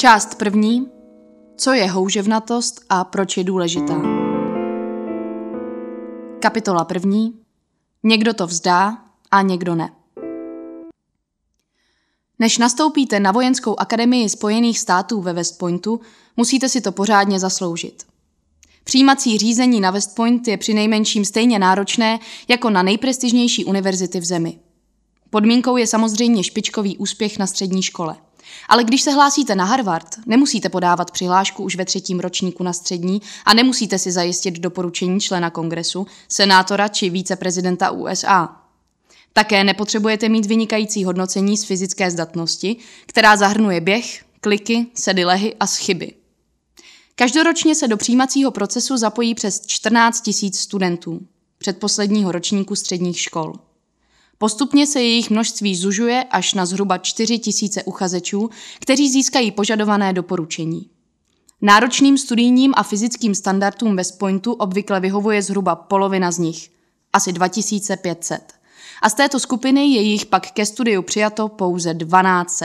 Část první. Co je houževnatost a proč je důležitá? Kapitola první. Někdo to vzdá a někdo ne. Než nastoupíte na vojenskou akademii Spojených států ve West Pointu, musíte si to pořádně zasloužit. Přijímací řízení na West Point je přinejmenším stejně náročné jako na nejprestižnější univerzity v zemi. Podmínkou je samozřejmě špičkový úspěch na střední škole. Ale když se hlásíte na Harvard, nemusíte podávat přihlášku už ve 3. ročníku na střední a nemusíte si zajistit doporučení člena kongresu, senátora či viceprezidenta USA. Také nepotřebujete mít vynikající hodnocení z fyzické zdatnosti, která zahrnuje běh, kliky, sedy lehy a schyby. Každoročně se do přijímacího procesu zapojí přes 14 000 studentů předposledního ročníku středních škol. Postupně se jejich množství zužuje až na zhruba 4 000 uchazečů, kteří získají požadované doporučení. Náročným studijním a fyzickým standardům West Pointu obvykle vyhovuje zhruba polovina z nich, asi 2500. A z této skupiny je jich pak ke studiu přijato pouze 1200.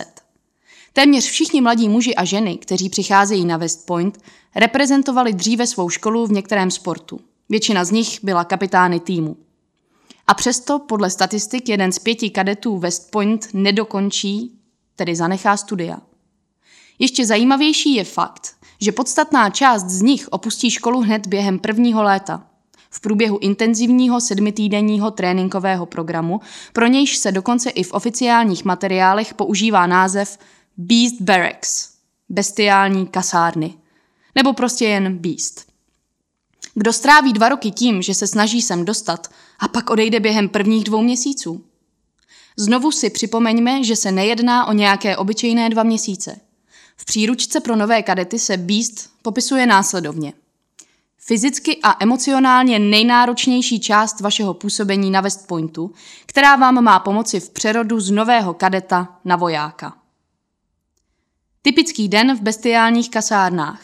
Téměř všichni mladí muži a ženy, kteří přicházejí na West Point, reprezentovali dříve svou školu v některém sportu. Většina z nich byla kapitány týmu. A přesto podle statistik 1 z 5 kadetů West Point nedokončí, tedy zanechá studia. Ještě zajímavější je fakt, že podstatná část z nich opustí školu hned během prvního léta. V průběhu intenzivního 7týdenního tréninkového programu, pro nějž se dokonce i v oficiálních materiálech používá název Beast Barracks, bestiální kasárny, nebo prostě jen Beast. Kdo stráví 2 roky tím, že se snaží sem dostat a pak odejde během prvních 2 měsíců? Znovu si připomeňme, že se nejedná o nějaké obyčejné 2 měsíce. V příručce pro nové kadety se Beast popisuje následovně. Fyzicky a emocionálně nejnáročnější část vašeho působení na West Pointu, která vám má pomoci v přerodu z nového kadeta na vojáka. Typický den v bestiálních kasárnách.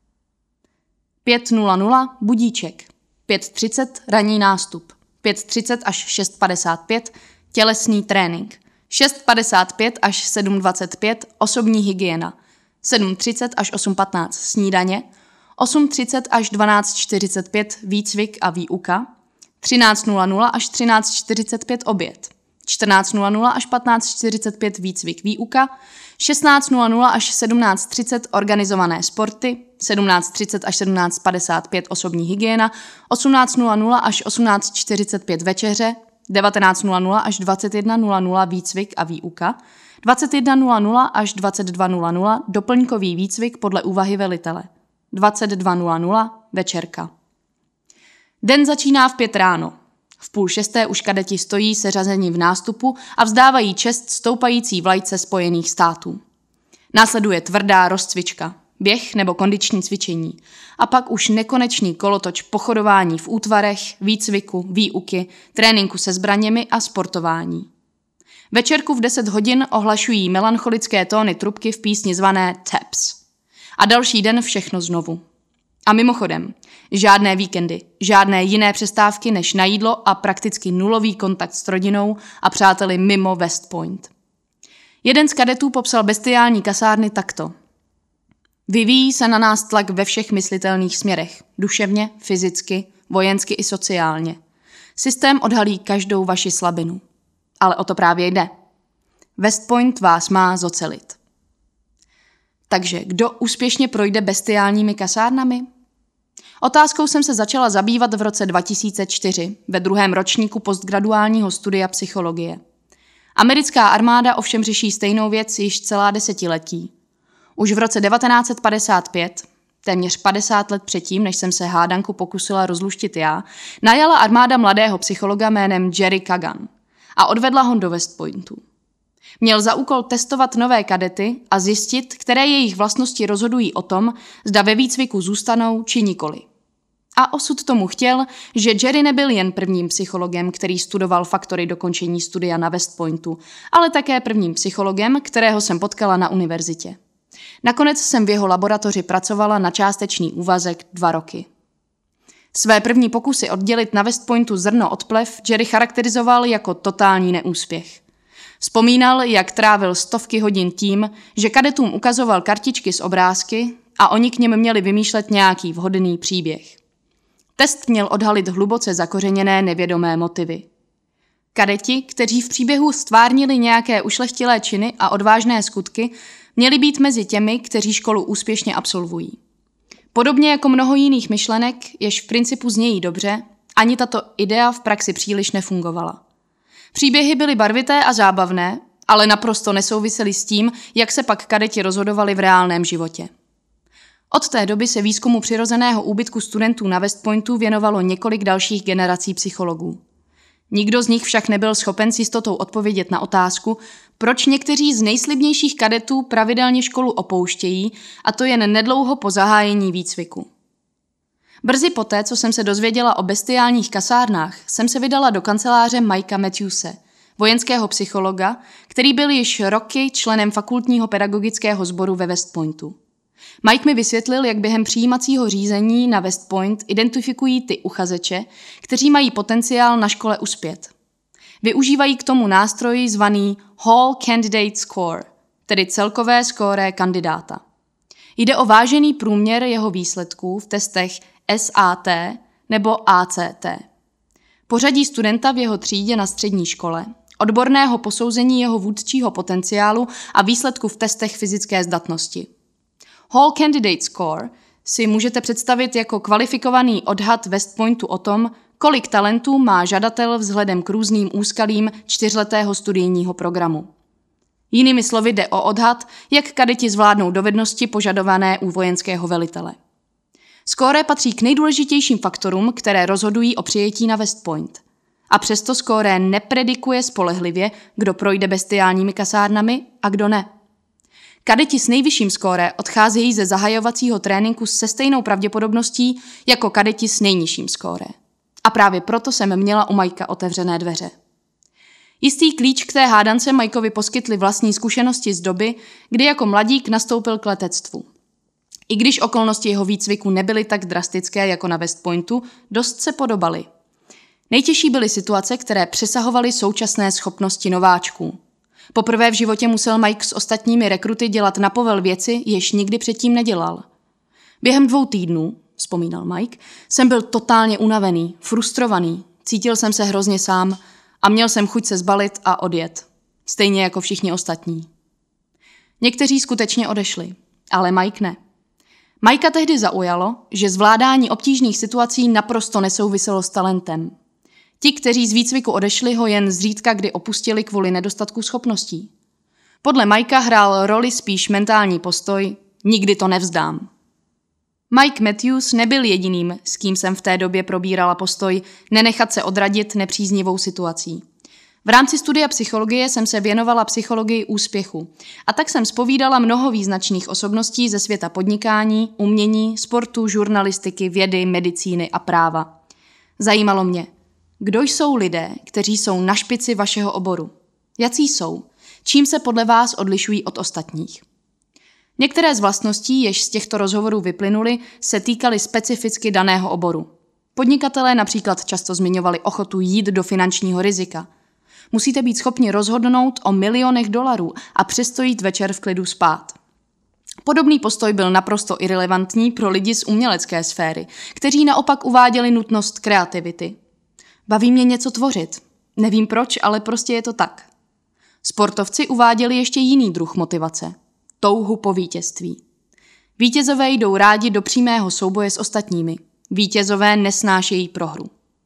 5:00 budíček, 5:30 ranní nástup, 5:30 až 6:55 tělesný trénink, 6:55 až 7:25 osobní hygiena, 7:30 až 8:15 snídaně, 8:30 až 12:45 výcvik a výuka, 13:00 až 13:45 oběd, 14:00 až 15:45 výcvik výuka, 16:00 až 17:30 organizované sporty, 17:30 až 17:55 osobní hygiena, 18:00 až 18:45 večeře, 19:00 až 21:00 výcvik a výuka, 21:00 až 22:00 doplňkový výcvik podle úvahy velitele, 22:00 večerka. Den začíná v 5 ráno. V 5:30 už kadeti stojí seřazení v nástupu a vzdávají čest stoupající vlajce Spojených států. Následuje tvrdá rozcvička, běh nebo kondiční cvičení a pak už nekonečný kolotoč pochodování v útvarech, výcviku, výuky, tréninku se zbraněmi a sportování. Večerku v 10 hodin ohlašují melancholické tóny trubky v písni zvané Taps. A další den všechno znovu. A mimochodem, žádné víkendy, žádné jiné přestávky než na jídlo a prakticky nulový kontakt s rodinou a přáteli mimo West Point. Jeden z kadetů popsal bestiální kasárny takto. Vyvíjí se na nás tlak ve všech myslitelných směrech, duševně, fyzicky, vojensky i sociálně. Systém odhalí každou vaši slabinu. Ale o to právě jde. West Point vás má zocelit. Takže kdo úspěšně projde bestiálními kasárnami? Otázkou jsem se začala zabývat v roce 2004 ve 2. ročníku postgraduálního studia psychologie. Americká armáda ovšem řeší stejnou věc již celá desetiletí. Už v roce 1955, téměř 50 let předtím, než jsem se hádanku pokusila rozluštit já, najala armáda mladého psychologa jménem Jerry Kagan a odvedla ho do West Pointu. Měl za úkol testovat nové kadety a zjistit, které jejich vlastnosti rozhodují o tom, zda ve výcviku zůstanou či nikoli. A osud tomu chtěl, že Jerry nebyl jen prvním psychologem, který studoval faktory dokončení studia na West Pointu, ale také prvním psychologem, kterého jsem potkala na univerzitě. Nakonec jsem v jeho laboratoři pracovala na částečný úvazek 2 roky. Své první pokusy oddělit na West Pointu zrno od plev Jerry charakterizoval jako totální neúspěch. Vzpomínal, jak trávil stovky hodin tím, že kadetům ukazoval kartičky s obrázky a oni k něm měli vymýšlet nějaký vhodný příběh. Test měl odhalit hluboce zakořeněné nevědomé motivy. Kadeti, kteří v příběhu stvárnili nějaké ušlechtilé činy a odvážné skutky, měli být mezi těmi, kteří školu úspěšně absolvují. Podobně jako mnoho jiných myšlenek, jež v principu znějí dobře, ani tato idea v praxi příliš nefungovala. Příběhy byly barvité a zábavné, ale naprosto nesouvisely s tím, jak se pak kadeti rozhodovali v reálném životě. Od té doby se výzkumu přirozeného úbytku studentů na West Pointu věnovalo několik dalších generací psychologů. Nikdo z nich však nebyl schopen s jistotou odpovědět na otázku, proč někteří z nejslibnějších kadetů pravidelně školu opouštějí, a to jen nedlouho po zahájení výcviku. Brzy poté, co jsem se dozvěděla o bestiálních kasárnách, jsem se vydala do kanceláře Mikea Matthewse, vojenského psychologa, který byl již roky členem fakultního pedagogického sboru ve West Pointu. Mike mi vysvětlil, jak během přijímacího řízení na West Point identifikují ty uchazeče, kteří mají potenciál na škole uspět. Využívají k tomu nástroj zvaný Whole Candidate Score, tedy celkové skóre kandidáta. Jde o vážený průměr jeho výsledků v testech SAT nebo ACT. Pořadí studenta v jeho třídě na střední škole, odborného posouzení jeho vůdčího potenciálu a výsledku v testech fyzické zdatnosti. Whole Candidate Score si můžete představit jako kvalifikovaný odhad West Pointu o tom, kolik talentů má žadatel vzhledem k různým úskalím 4letého studijního programu. Jinými slovy jde o odhad, jak kadeti zvládnou dovednosti požadované u vojenského velitele. Skóre patří k nejdůležitějším faktorům, které rozhodují o přijetí na West Point. A přesto skóre nepredikuje spolehlivě, kdo projde bestiálními kasárnami a kdo ne. Kadeti s nejvyšším skóre odcházejí ze zahajovacího tréninku se stejnou pravděpodobností jako kadeti s nejnižším skóre. A právě proto jsem měla u Mikea otevřené dveře. Jistý klíč k té hádance Mikeovi poskytly vlastní zkušenosti z doby, kdy jako mladík nastoupil k letectvu. I když okolnosti jeho výcviku nebyly tak drastické jako na West Pointu, dost se podobaly. Nejtěžší byly situace, které přesahovaly současné schopnosti nováčků. Poprvé v životě musel Mike s ostatními rekruty dělat na povel věci, jež nikdy předtím nedělal. Během 2 týdnů, vzpomínal Mike, jsem byl totálně unavený, frustrovaný, cítil jsem se hrozně sám a měl jsem chuť se zbalit a odjet. Stejně jako všichni ostatní. Někteří skutečně odešli, ale Mike ne. Mikea tehdy zaujalo, že zvládání obtížných situací naprosto nesouviselo s talentem. Ti, kteří z výcviku odešli, ho jen zřídka kdy opustili kvůli nedostatku schopností. Podle Mikea hrál roli spíš mentální postoj, nikdy to nevzdám. Mike Matthews nebyl jediným, s kým jsem v té době probírala postoj nenechat se odradit nepříznivou situací. V rámci studia psychologie jsem se věnovala psychologii úspěchu a tak jsem zpovídala mnoho význačných osobností ze světa podnikání, umění, sportu, žurnalistiky, vědy, medicíny a práva. Zajímalo mě, kdo jsou lidé, kteří jsou na špici vašeho oboru? Jací jsou? Čím se podle vás odlišují od ostatních? Některé z vlastností, jež z těchto rozhovorů vyplynuly, se týkaly specificky daného oboru. Podnikatelé například často zmiňovali ochotu jít do finančního rizika. Musíte být schopni rozhodnout o milionech dolarů a přesto jít večer v klidu spát. Podobný postoj byl naprosto irelevantní pro lidi z umělecké sféry, kteří naopak uváděli nutnost kreativity. Baví mě něco tvořit. Nevím proč, ale prostě je to tak. Sportovci uváděli ještě jiný druh motivace. Touhu po vítězství. Vítězové jdou rádi do přímého souboje s ostatními. Vítězové nesnášejí prohru.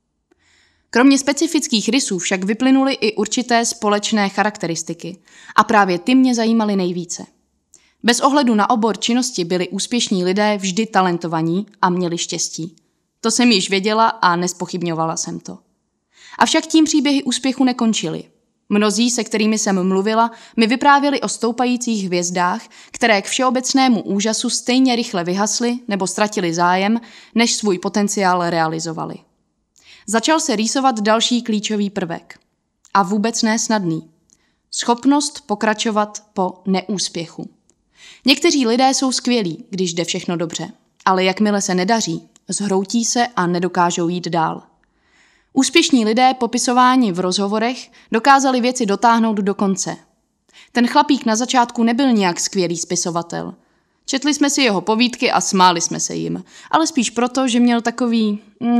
Kromě specifických rysů však vyplynuly i určité společné charakteristiky a právě ty mě zajímaly nejvíce. Bez ohledu na obor činnosti byli úspěšní lidé vždy talentovaní a měli štěstí. To jsem již věděla a nezpochybňovala jsem to. Avšak tím příběhy úspěchu nekončily. Mnozí, se kterými jsem mluvila, mi vyprávěli o stoupajících hvězdách, které k všeobecnému úžasu stejně rychle vyhasly nebo ztratili zájem, než svůj potenciál realizovali. Začal se rýsovat další klíčový prvek. A vůbec ne snadný. Schopnost pokračovat po neúspěchu. Někteří lidé jsou skvělí, když jde všechno dobře, ale jakmile se nedaří, zhroutí se a nedokážou jít dál. Úspěšní lidé popisováni v rozhovorech dokázali věci dotáhnout do konce. Ten chlapík na začátku nebyl nějak skvělý spisovatel. Četli jsme si jeho povídky a smáli jsme se jim, ale spíš proto, že měl takový,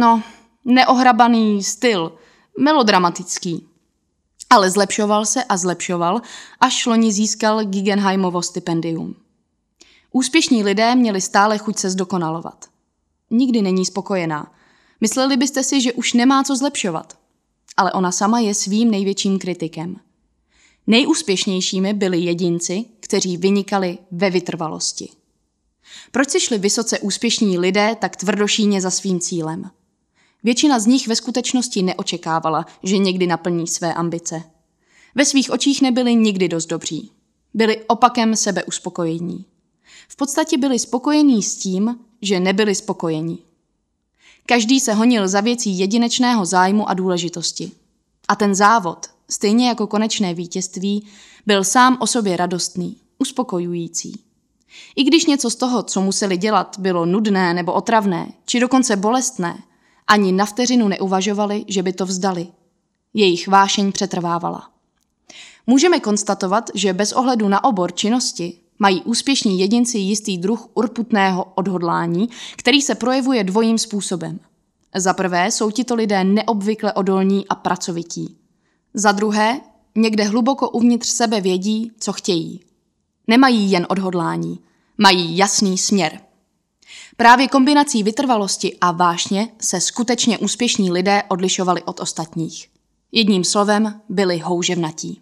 neohrabaný styl, melodramatický. Ale zlepšoval se a zlepšoval, až loni získal Guggenheimovo stipendium. Úspěšní lidé měli stále chuť se zdokonalovat. Nikdy není spokojená. Mysleli byste si, že už nemá co zlepšovat. Ale ona sama je svým největším kritikem. Nejúspěšnějšími byli jedinci, kteří vynikali ve vytrvalosti. Proč si šli vysoce úspěšní lidé tak tvrdošíně za svým cílem? Většina z nich ve skutečnosti neočekávala, že někdy naplní své ambice. Ve svých očích nebyli nikdy dost dobří. Byli opakem sebeuspokojení. V podstatě byli spokojení s tím, že nebyli spokojení. Každý se honil za věcí jedinečného zájmu a důležitosti. A ten závod, stejně jako konečné vítězství, byl sám o sobě radostný, uspokojující. I když něco z toho, co museli dělat, bylo nudné nebo otravné, či dokonce bolestné, ani na vteřinu neuvažovali, že by to vzdali. Jejich vášeň přetrvávala. Můžeme konstatovat, že bez ohledu na obor činnosti mají úspěšní jedinci jistý druh urputného odhodlání, který se projevuje dvojím způsobem. Za prvé jsou tito lidé neobvykle odolní a pracovití. Za druhé, někde hluboko uvnitř sebe vědí, co chtějí. Nemají jen odhodlání, mají jasný směr. Právě kombinací vytrvalosti a vášně se skutečně úspěšní lidé odlišovali od ostatních. Jedním slovem byli houževnatí.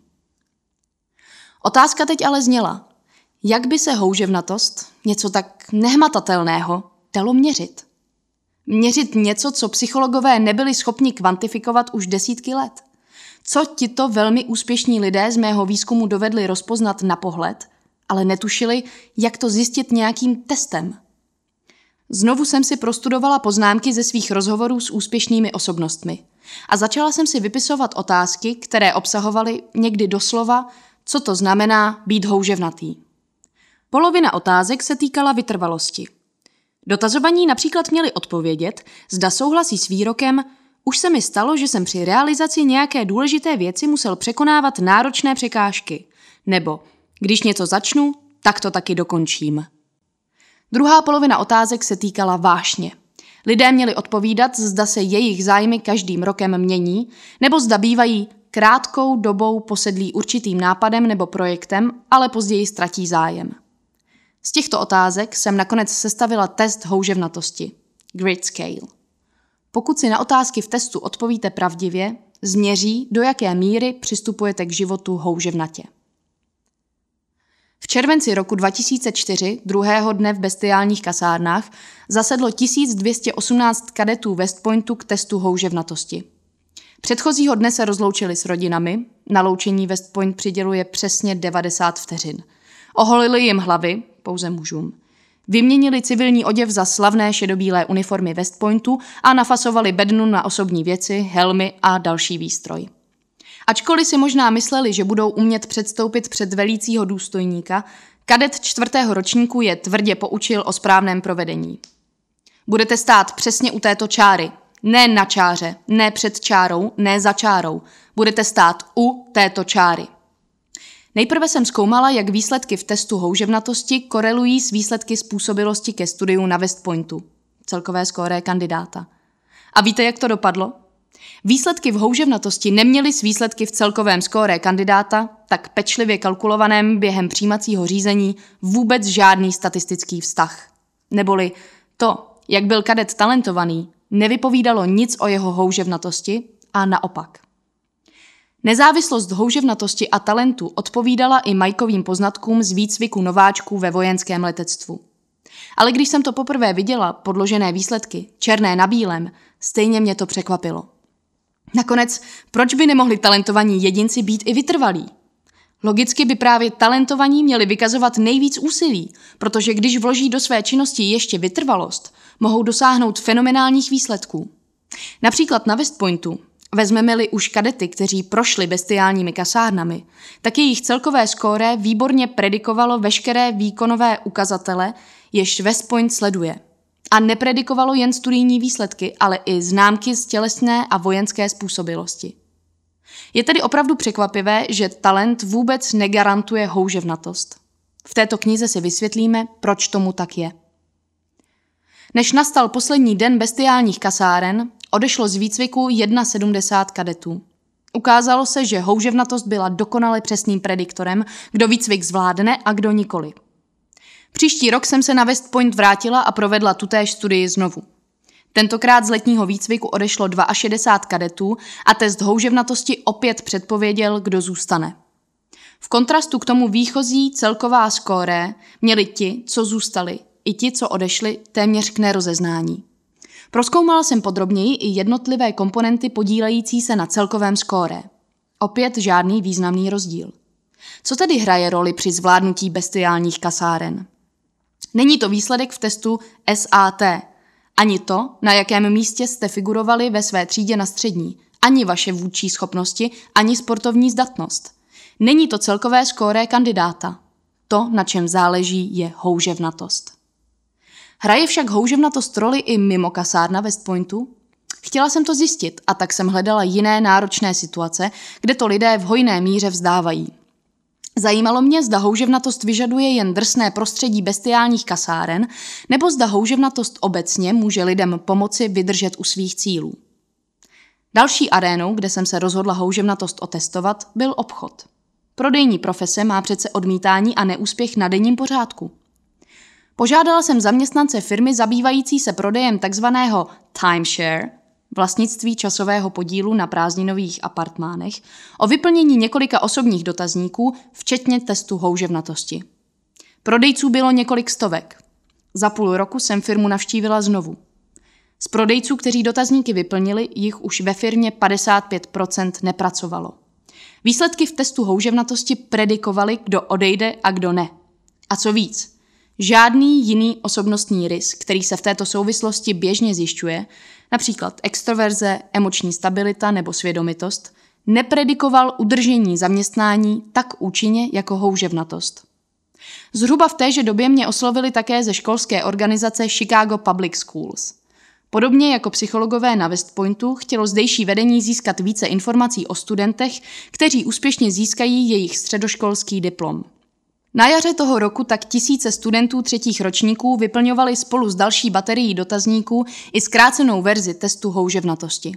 Otázka teď ale zněla, jak by se houževnatost, něco tak nehmatatelného, dalo měřit? Měřit něco, co psychologové nebyli schopni kvantifikovat už desítky let. Co tito velmi úspěšní lidé z mého výzkumu dovedli rozpoznat na pohled, ale netušili, jak to zjistit nějakým testem. Znovu jsem si prostudovala poznámky ze svých rozhovorů s úspěšnými osobnostmi a začala jsem si vypisovat otázky, které obsahovaly někdy doslova, co to znamená být houževnatý. Polovina otázek se týkala vytrvalosti. Dotazovaní například měli odpovědět, zda souhlasí s výrokem už se mi stalo, že jsem při realizaci nějaké důležité věci musel překonávat náročné překážky, nebo když něco začnu, tak to taky dokončím. Druhá polovina otázek se týkala vášně. Lidé měli odpovídat, zda se jejich zájmy každým rokem mění, nebo zda bývají krátkou dobou posedlí určitým nápadem nebo projektem, ale později ztratí zájem. Z těchto otázek jsem nakonec sestavila test houževnatosti, Grit Scale. Pokud si na otázky v testu odpovíte pravdivě, změří, do jaké míry přistupujete k životu houževnatě. V červenci roku 2004, druhého dne v bestiálních kasárnách, zasedlo 1218 kadetů West Pointu k testu houževnatosti. Předchozího dne se rozloučili s rodinami, na loučení West Point přiděluje přesně 90 vteřin. Oholili jim hlavy, pouze mužům. Vyměnili civilní oděv za slavné šedobílé uniformy West Pointu a nafasovali bednu na osobní věci, helmy a další výstroj. Ačkoliv si možná mysleli, že budou umět předstoupit před velícího důstojníka, kadet 4. ročníku je tvrdě poučil o správném provedení. Budete stát přesně u této čáry, ne na čáře, ne před čárou, ne za čárou. Budete stát u této čáry. Nejprve jsem zkoumala, jak výsledky v testu houževnatosti korelují s výsledky způsobilosti ke studiu na West Pointu, celkové skóre kandidáta. A víte, jak to dopadlo? Výsledky v houževnatosti neměly s výsledky v celkovém skóre kandidáta, tak pečlivě kalkulovaném během přijímacího řízení, vůbec žádný statistický vztah. Neboli to, jak byl kadet talentovaný, nevypovídalo nic o jeho houževnatosti a naopak. Nezávislost houževnatosti a talentu odpovídala i Mikeovým poznatkům z výcviku nováčků ve vojenském letectvu. Ale když jsem to poprvé viděla, podložené výsledky, černé na bílém, stejně mě to překvapilo. Nakonec, proč by nemohli talentovaní jedinci být i vytrvalí? Logicky by právě talentovaní měli vykazovat nejvíc úsilí, protože když vloží do své činnosti ještě vytrvalost, mohou dosáhnout fenomenálních výsledků. Například na West Pointu, vezmeme-li už kadety, kteří prošli bestiálními kasárnami, tak jejich celkové skóre výborně predikovalo veškeré výkonové ukazatele, jež West Point sleduje. A nepredikovalo jen studijní výsledky, ale i známky z tělesné a vojenské způsobilosti. Je tedy opravdu překvapivé, že talent vůbec negarantuje houževnatost. V této knize si vysvětlíme, proč tomu tak je. Než nastal poslední den bestiálních kasáren, odešlo z výcviku 71 kadetů. Ukázalo se, že houževnatost byla dokonale přesným prediktorem, kdo výcvik zvládne a kdo nikoli. Příští rok jsem se na West Point vrátila a provedla tutéž studii znovu. Tentokrát z letního výcviku odešlo 62 kadetů a test houževnatosti opět předpověděl, kdo zůstane. V kontrastu k tomu výchozí celková skóre měli ti, co zůstali, i ti, co odešli, téměř k nerozeznání. Prozkoumala jsem podrobněji i jednotlivé komponenty podílející se na celkovém skóre. Opět žádný významný rozdíl. Co tedy hraje roli při zvládnutí bestiálních kasáren? Není to výsledek v testu SAT, ani to, na jakém místě jste figurovali ve své třídě na střední, ani vaše vůdčí schopnosti, ani sportovní zdatnost. Není to celkové skóre kandidáta. To, na čem záleží, je houževnatost. Hraje však houževnatost roli i mimo kasárna West Pointu? Chtěla jsem to zjistit a tak jsem hledala jiné náročné situace, kde to lidé v hojné míře vzdávají. Zajímalo mě, zda houževnatost vyžaduje jen drsné prostředí bestiálních kasáren, nebo zda houževnatost obecně může lidem pomoci vydržet u svých cílů. Další arénou, kde jsem se rozhodla houževnatost otestovat, byl obchod. Prodejní profese má přece odmítání a neúspěch na denním pořádku. Požádala jsem zaměstnance firmy zabývající se prodejem takzvaného timeshare, vlastnictví časového podílu na prázdninových apartmánech, o vyplnění několika osobních dotazníků, včetně testu houževnatosti. Prodejců bylo několik stovek. Za půl roku jsem firmu navštívila znovu. Z prodejců, kteří dotazníky vyplnili, jich už ve firmě 55% nepracovalo. Výsledky v testu houževnatosti predikovaly, kdo odejde a kdo ne. A co víc, žádný jiný osobnostní rys, který se v této souvislosti běžně zjišťuje, například extroverze, emoční stabilita nebo svědomitost, nepredikoval udržení zaměstnání tak účinně jako houževnatost. Zhruba v téže době mě oslovili také ze školské organizace Chicago Public Schools. Podobně jako psychologové na West Pointu chtělo zdejší vedení získat více informací o studentech, kteří úspěšně získají jejich středoškolský diplom. Na jaře toho roku tak tisíce studentů třetích ročníků vyplňovali spolu s další baterií dotazníků i zkrácenou verzi testu houževnatosti.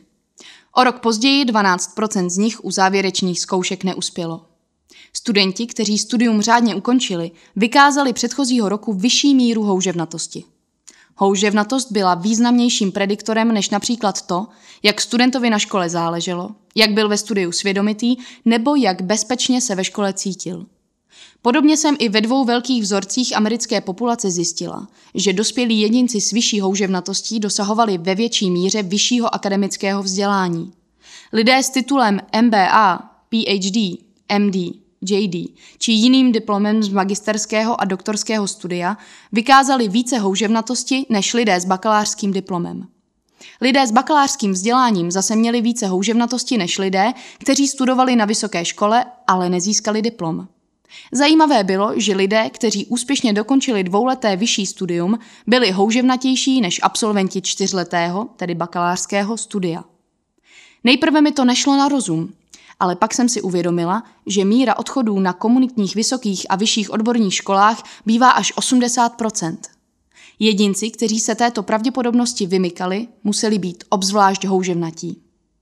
O rok později 12% z nich u závěrečných zkoušek neuspělo. Studenti, kteří studium řádně ukončili, vykázali předchozího roku vyšší míru houževnatosti. Houževnatost byla významnějším prediktorem než například to, jak studentovi na škole záleželo, jak byl ve studiu svědomitý nebo jak bezpečně se ve škole cítil. Podobně jsem i ve 2 velkých vzorcích americké populace zjistila, že dospělí jedinci s vyšší houževnatostí dosahovali ve větší míře vyššího akademického vzdělání. Lidé s titulem MBA, PhD, MD, JD či jiným diplomem z magisterského a doktorského studia vykázali více houževnatosti než lidé s bakalářským diplomem. Lidé s bakalářským vzděláním zase měli více houževnatosti než lidé, kteří studovali na vysoké škole, ale nezískali diplom. Zajímavé bylo, že lidé, kteří úspěšně dokončili 2leté vyšší studium, byli houževnatější než absolventi 4letého, tedy bakalářského studia. Nejprve mi to nešlo na rozum, ale pak jsem si uvědomila, že míra odchodů na komunitních vysokých a vyšších odborných školách bývá až 80%. Jedinci, kteří se této pravděpodobnosti vymykali, museli být obzvlášť houževnatí.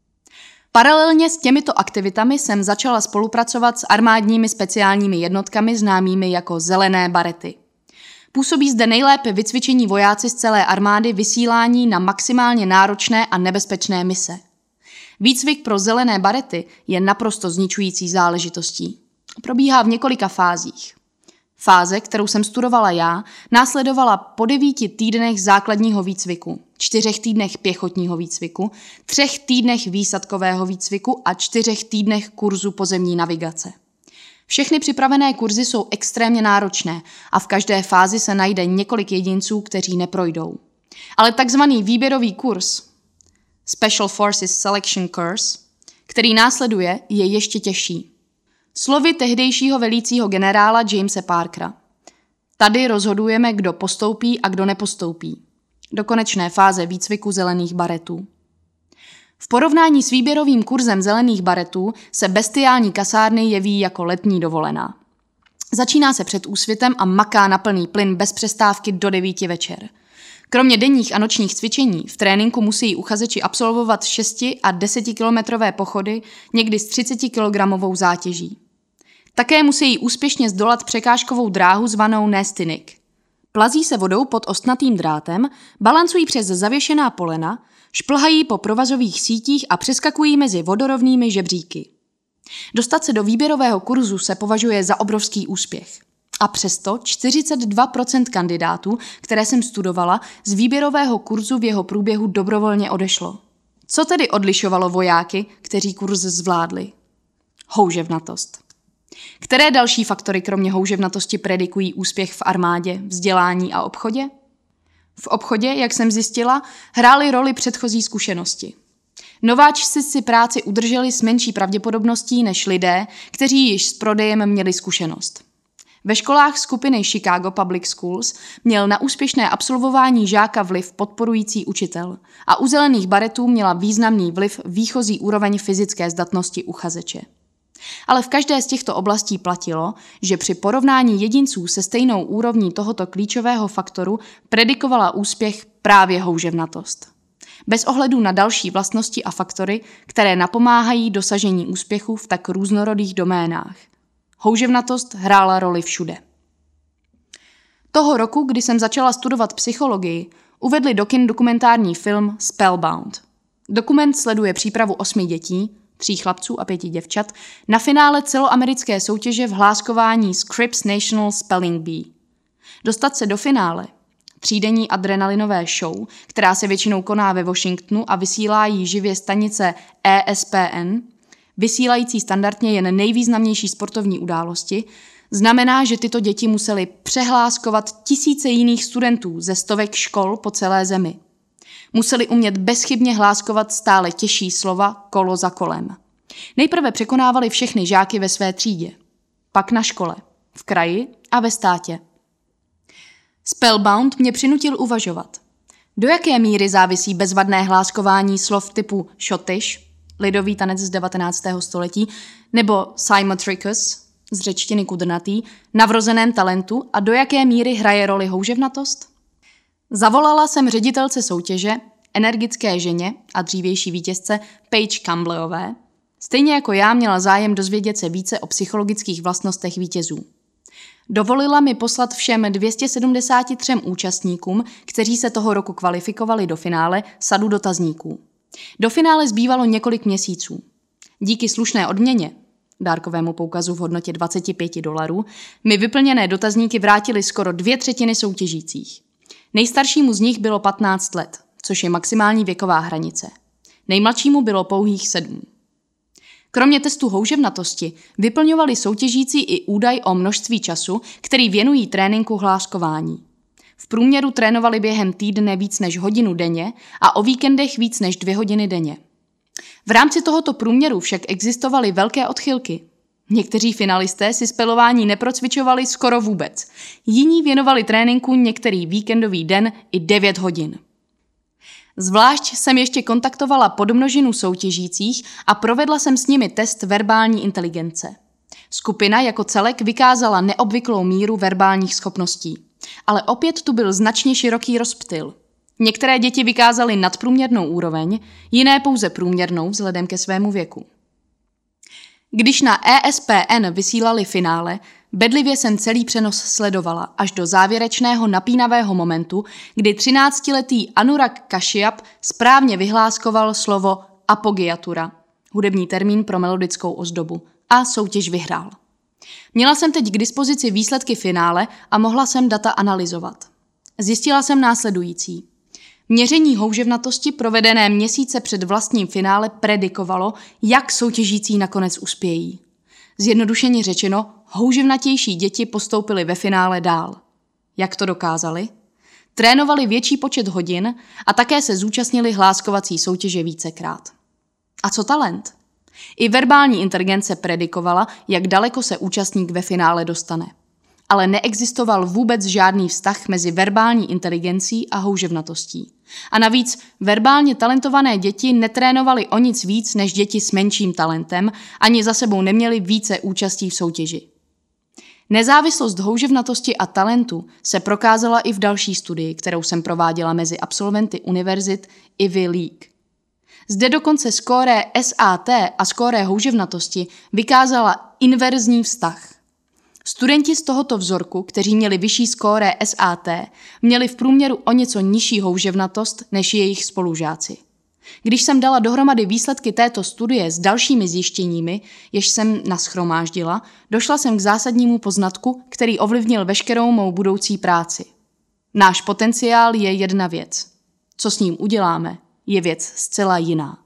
Paralelně s těmito aktivitami jsem začala spolupracovat s armádními speciálními jednotkami známými jako zelené barety. Působí zde nejlépe vycvičení vojáci z celé armády vysílání na maximálně náročné a nebezpečné mise. Výcvik pro zelené barety je naprosto zničující záležitostí. Probíhá v několika fázích. Fáze, kterou jsem studovala já, následovala po 9 týdnech základního výcviku, 4 týdnech pěchotního výcviku, 3 týdnech výsadkového výcviku a 4 týdnech kurzu pozemní navigace. Všechny připravené kurzy jsou extrémně náročné a v každé fázi se najde několik jedinců, kteří neprojdou. Ale takzvaný výběrový kurz, Special Forces Selection Course, který následuje, je ještě těžší. Slovy tehdejšího velícího generála Jamese Parkera. Tady rozhodujeme, kdo postoupí a kdo nepostoupí. do konečné fáze výcviku zelených baretů. V porovnání s výběrovým kurzem zelených baretů se bestiální kasárny jeví jako letní dovolená. Začíná se před úsvitem a maká na plný plyn bez přestávky do 9 večer. Kromě denních a nočních cvičení v tréninku musí uchazeči absolvovat 6 a 10kilometrové pochody, někdy s 30kilogramovou zátěží. Také musí úspěšně zdolat překážkovou dráhu zvanou Nestinik. Plazí se vodou pod ostnatým drátem, balancují přes zavěšená polena, šplhají po provazových sítích a přeskakují mezi vodorovnými žebříky. Dostat se do výběrového kurzu se považuje za obrovský úspěch. A přesto 42% kandidátů, které jsem studovala, z výběrového kurzu v jeho průběhu dobrovolně odešlo. Co tedy odlišovalo vojáky, kteří kurz zvládli? Houževnatost. Které další faktory kromě houževnatosti predikují úspěch v armádě, vzdělání a obchodě? V obchodě, jak jsem zjistila, hrály roli předchozí zkušenosti. Nováčci si práci udrželi s menší pravděpodobností než lidé, kteří již s prodejem měli zkušenost. Ve školách skupiny Chicago Public Schools měl na úspěšné absolvování žáka vliv podporující učitel a u zelených baretů měla významný vliv výchozí úroveň fyzické zdatnosti uchazeče. Ale v každé z těchto oblastí platilo, že při porovnání jedinců se stejnou úrovní tohoto klíčového faktoru predikovala úspěch právě houževnatost. Bez ohledu na další vlastnosti a faktory, které napomáhají dosažení úspěchu v tak různorodých doménách. Houževnatost hrála roli všude. Toho roku, kdy jsem začala studovat psychologii, uvedli do kin dokumentární film Spellbound. Dokument sleduje přípravu 8 dětí, 3 chlapců a 5 děvčat, na finále celoamerické soutěže v hláskování Scripps National Spelling Bee. Dostat se do finále, 3denní adrenalinové show, která se většinou koná ve Washingtonu a vysílá ji živě stanice ESPN, vysílající standardně jen nejvýznamnější sportovní události, znamená, že tyto děti musely přehláskovat tisíce jiných studentů ze stovek škol po celé zemi. Museli umět bezchybně hláskovat stále těžší slova kolo za kolem. Nejprve překonávali všechny žáky ve své třídě, pak na škole, v kraji a ve státě. Spellbound mě přinutil uvažovat. Do jaké míry závisí bezvadné hláskování slov typu šotyš, lidový tanec z 19. století, nebo Cymotricus, z řečtiny kudrnatý, na vrozeném talentu a do jaké míry hraje roli houževnatost? Zavolala jsem ředitelce soutěže, energické ženě a dřívější vítězce Paige Campbellové. Stejně jako já měla zájem dozvědět se více o psychologických vlastnostech vítězů. Dovolila mi poslat všem 273 účastníkům, kteří se toho roku kvalifikovali do finále, sadu dotazníků. Do finále zbývalo několik měsíců. Díky slušné odměně, dárkovému poukazu v hodnotě $25, mi vyplněné dotazníky vrátili skoro 2/3 soutěžících. Nejstaršímu z nich bylo 15 let, což je maximální věková hranice. Nejmladšímu bylo pouhých 7. Kromě testu houževnatosti vyplňovali soutěžící i údaj o množství času, který věnují tréninku hláskování. V průměru trénovali během týdne víc než hodinu denně a o víkendech víc než 2 hodiny denně. V rámci tohoto průměru však existovaly velké odchylky. Někteří finalisté si spelování neprocvičovali skoro vůbec. Jiní věnovali tréninku některý víkendový den i 9 hodin. Zvlášť jsem ještě kontaktovala podmnožinu soutěžících a provedla jsem s nimi test verbální inteligence. Skupina jako celek vykázala neobvyklou míru verbálních schopností. Ale opět tu byl značně široký rozptyl. Některé děti vykázaly nadprůměrnou úroveň, jiné pouze průměrnou vzhledem ke svému věku. Když na ESPN vysílali finále, bedlivě jsem celý přenos sledovala až do závěrečného napínavého momentu, kdy 13letý Anurag Kashyap správně vyhláskoval slovo apogiatura, hudební termín pro melodickou ozdobu, a soutěž vyhrál. Měla jsem teď k dispozici výsledky finále a mohla jsem data analyzovat. Zjistila jsem následující. Měření houževnatosti provedené měsíce před vlastním finále predikovalo, jak soutěžící nakonec uspějí. Zjednodušeně řečeno, houževnatější děti postoupily ve finále dál. Jak to dokázali? Trénovali větší počet hodin a také se zúčastnili hláskovací soutěže vícekrát. A co talent? I verbální inteligence predikovala, jak daleko se účastník ve finále dostane. ale neexistoval vůbec žádný vztah mezi verbální inteligencí a houževnatostí. A navíc verbálně talentované děti netrénovaly o nic víc než děti s menším talentem, ani za sebou neměly více účastí v soutěži. Nezávislost houževnatosti a talentu se prokázala i v další studii, kterou jsem prováděla mezi absolventy univerzit Ivy League. Zde dokonce skóre SAT a skóre houževnatosti vykázala inverzní vztah. Studenti z tohoto vzorku, kteří měli vyšší skóre SAT, měli v průměru o něco nižší houževnatost než jejich spolužáci. Když jsem dala dohromady výsledky této studie s dalšími zjištěními, jež jsem nashromáždila, došla jsem k zásadnímu poznatku, který ovlivnil veškerou mou budoucí práci. Náš potenciál je jedna věc. Co s ním uděláme, je věc zcela jiná.